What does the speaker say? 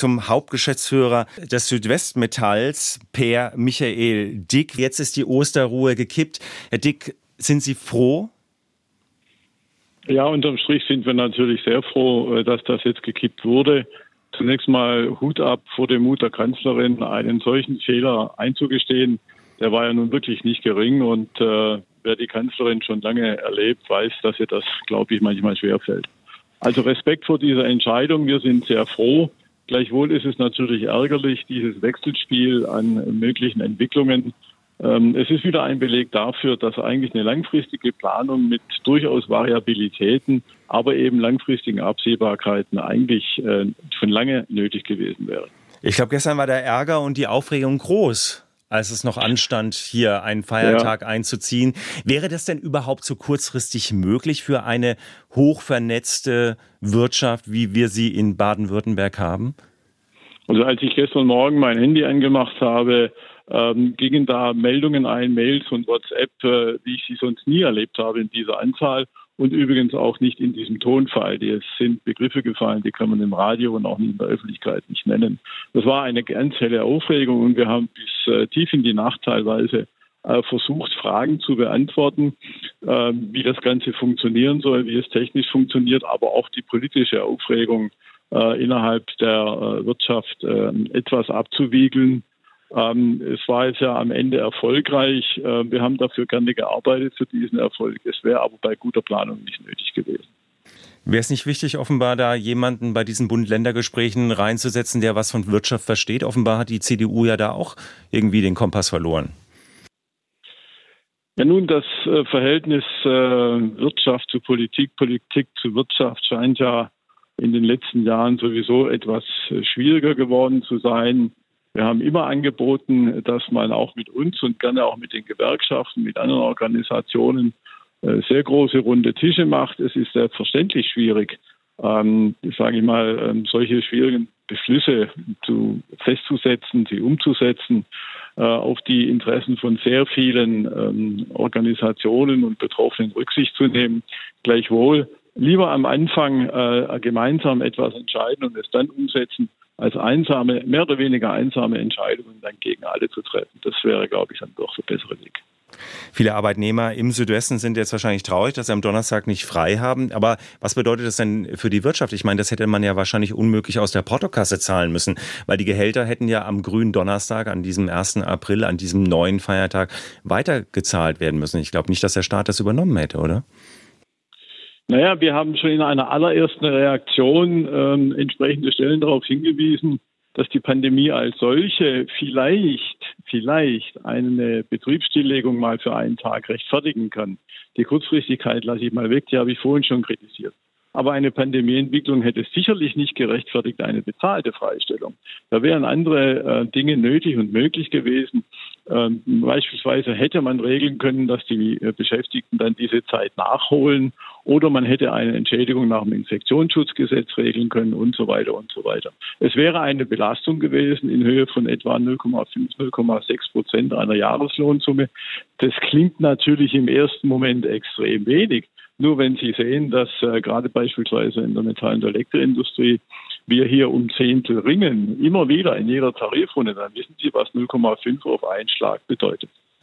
zum Hauptgeschäftsführer des Südwestmetalls, Per Michael Dick. Jetzt ist die Osterruhe gekippt. Herr Dick, sind Sie froh? Ja, unterm Strich sind wir natürlich sehr froh, dass das jetzt gekippt wurde. Zunächst mal Hut ab vor dem Mut der Kanzlerin, einen solchen Fehler einzugestehen. Der war ja nun wirklich nicht gering und wer die Kanzlerin schon lange erlebt, weiß, dass ihr das, glaube ich, manchmal schwerfällt. Also Respekt vor dieser Entscheidung. Wir sind sehr froh. Gleichwohl ist es natürlich ärgerlich, dieses Wechselspiel an möglichen Entwicklungen. Es ist wieder ein Beleg dafür, dass eigentlich eine langfristige Planung mit durchaus Variabilitäten, aber eben langfristigen Absehbarkeiten eigentlich schon lange nötig gewesen wäre. Ich glaube, gestern war der Ärger und die Aufregung groß, als es noch anstand, hier einen Feiertag einzuziehen. Wäre das denn überhaupt so kurzfristig möglich für eine hochvernetzte Wirtschaft, wie wir sie in Baden-Württemberg haben? Also als ich gestern Morgen mein Handy angemacht habe, gingen da Meldungen ein, Mails und WhatsApp, wie ich sie sonst nie erlebt habe in dieser Anzahl und übrigens auch nicht in diesem Tonfall. Es sind Begriffe gefallen, die kann man im Radio und auch nicht in der Öffentlichkeit nicht nennen. Das war eine ganz helle Aufregung und wir haben bis tief in die Nacht teilweise versucht, Fragen zu beantworten, wie das Ganze funktionieren soll, wie es technisch funktioniert, aber auch die politische Aufregung innerhalb der Wirtschaft etwas abzuwiegeln. Es war jetzt ja am Ende erfolgreich. Wir haben dafür gerne gearbeitet für diesen Erfolg. Es wäre aber bei guter Planung nicht nötig gewesen. Wäre es nicht wichtig, offenbar da jemanden bei diesen Bund-Länder-Gesprächen reinzusetzen, der was von Wirtschaft versteht? Offenbar hat die CDU ja da auch irgendwie den Kompass verloren. Ja, nun, das Verhältnis Wirtschaft zu Politik, Politik zu Wirtschaft scheint ja in den letzten Jahren sowieso etwas schwieriger geworden zu sein. Wir haben immer angeboten, dass man auch mit uns und gerne auch mit den Gewerkschaften, mit anderen Organisationen sehr große runde Tische macht. Es ist selbstverständlich schwierig, sage ich mal, solche schwierigen Beschlüsse festzusetzen, sie umzusetzen, auf die Interessen von sehr vielen Organisationen und Betroffenen Rücksicht zu nehmen. Gleichwohl lieber am Anfang gemeinsam etwas entscheiden und es dann umsetzen, als mehr oder weniger einsame Entscheidungen dann gegen alle zu treffen. Das wäre, glaube ich, dann doch der bessere Weg. Viele Arbeitnehmer im Südwesten sind jetzt wahrscheinlich traurig, dass sie am Donnerstag nicht frei haben. Aber was bedeutet das denn für die Wirtschaft? Ich meine, das hätte man ja wahrscheinlich unmöglich aus der Portokasse zahlen müssen, weil die Gehälter hätten ja am grünen Donnerstag, an diesem 1. April, an diesem neuen Feiertag weitergezahlt werden müssen. Ich glaube nicht, dass der Staat das übernommen hätte, oder? Naja, wir haben schon in einer allerersten Reaktion entsprechende Stellen darauf hingewiesen, dass die Pandemie als solche vielleicht eine Betriebsstilllegung mal für einen Tag rechtfertigen kann. Die Kurzfristigkeit lasse ich mal weg, die habe ich vorhin schon kritisiert. Aber eine Pandemieentwicklung hätte sicherlich nicht gerechtfertigt eine bezahlte Freistellung. Da wären andere Dinge nötig und möglich gewesen. Beispielsweise hätte man regeln können, dass die Beschäftigten dann diese Zeit nachholen, oder man hätte eine Entschädigung nach dem Infektionsschutzgesetz regeln können und so weiter und so weiter. Es wäre eine Belastung gewesen in Höhe von etwa 0,5, 0,6% einer Jahreslohnsumme. Das klingt natürlich im ersten Moment extrem wenig. Nur wenn Sie sehen, dass gerade beispielsweise in der Metall- und Elektroindustrie wir hier um Zehntel ringen, immer wieder in jeder Tarifrunde, dann wissen Sie, was 0,5 auf einen Schlag bedeutet.